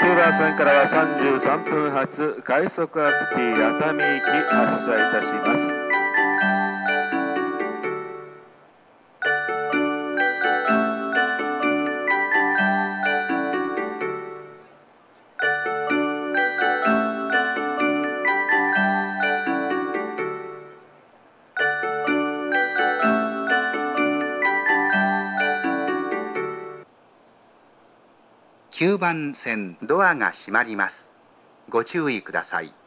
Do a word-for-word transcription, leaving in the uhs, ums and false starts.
ーバー線からはさんじゅうさんぷん発快速アクティ熱海行き発車いたします。 きゅうばん線ドアが閉まります。ご注意ください。